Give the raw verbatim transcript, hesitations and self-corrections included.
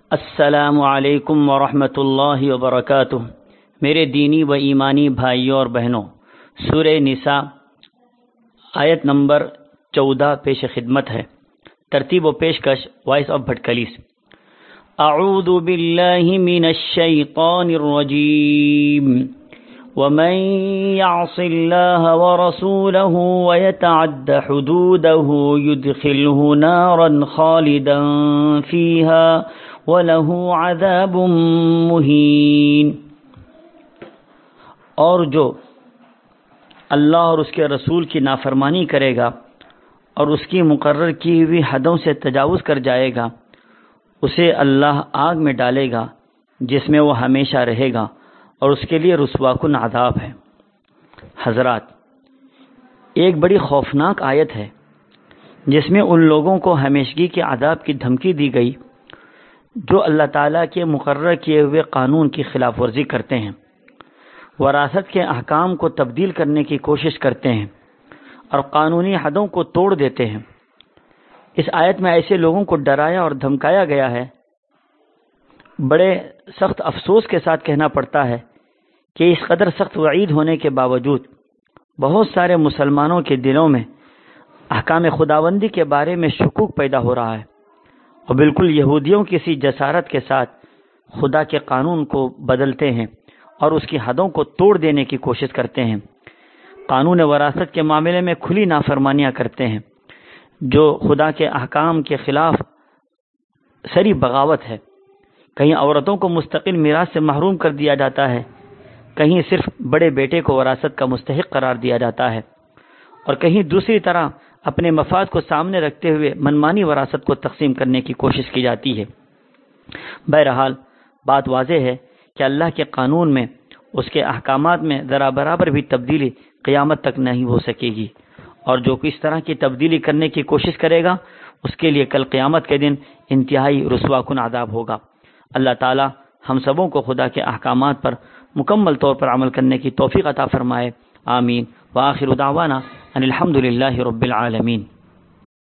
السلام علیکم ورحمۃ اللہ وبرکاتہ۔ میرے دینی و ایمانی بھائیوں اور بہنوں، سورہ نساء آیت نمبر چودہ پیش خدمت ہے۔ ترتیب و پیشکش وائس آف بھٹکلیس۔ اعوذ باللہ من الشیطان الرجیم ومن يعص الله ورسوله ويتعد حدوده يدخله نارا خالدا فيها وَلَهُ عَذَابٌ مُهِينٌ۔ اور جو اللہ اور اس کے رسول کی نافرمانی کرے گا اور اس کی مقرر کی ہوئی حدوں سے تجاوز کر جائے گا، اسے اللہ آگ میں ڈالے گا جس میں وہ ہمیشہ رہے گا اور اس کے لیے رسوا کن عذاب ہے۔ حضرات، ایک بڑی خوفناک آیت ہے جس میں ان لوگوں کو ہمیشگی کے عذاب کی دھمکی دی گئی جو اللہ تعالیٰ کے مقرر کیے ہوئے قانون کی خلاف ورزی کرتے ہیں، وراثت کے احکام کو تبدیل کرنے کی کوشش کرتے ہیں اور قانونی حدوں کو توڑ دیتے ہیں۔ اس آیت میں ایسے لوگوں کو ڈرایا اور دھمکایا گیا ہے۔ بڑے سخت افسوس کے ساتھ کہنا پڑتا ہے کہ اس قدر سخت وعید ہونے کے باوجود بہت سارے مسلمانوں کے دلوں میں احکام خداوندی کے بارے میں شکوک پیدا ہو رہا ہے اور بالکل یہودیوں کی سی جسارت کے ساتھ خدا کے قانون کو بدلتے ہیں اور اس کی حدوں کو توڑ دینے کی کوشش کرتے ہیں۔ قانون وراثت کے معاملے میں کھلی نافرمانیاں کرتے ہیں جو خدا کے احکام کے خلاف سری بغاوت ہے۔ کہیں عورتوں کو مستقل میراث سے محروم کر دیا جاتا ہے، کہیں صرف بڑے بیٹے کو وراثت کا مستحق قرار دیا جاتا ہے، اور کہیں دوسری طرح اپنے مفاد کو سامنے رکھتے ہوئے منمانی وراثت کو تقسیم کرنے کی کوشش کی جاتی ہے۔ بہرحال بات واضح ہے کہ اللہ کے قانون میں، اس کے احکامات میں ذرا برابر بھی تبدیلی قیامت تک نہیں ہو سکے گی، اور جو اس طرح کی تبدیلی کرنے کی کوشش کرے گا اس کے لیے کل قیامت کے دن انتہائی رسوا کن عذاب ہوگا۔ اللہ تعالی ہم سبوں کو خدا کے احکامات پر مکمل طور پر عمل کرنے کی توفیق عطا فرمائے۔ آمین۔ وآخر دعوانا ان الحمد للہ رب العالمین۔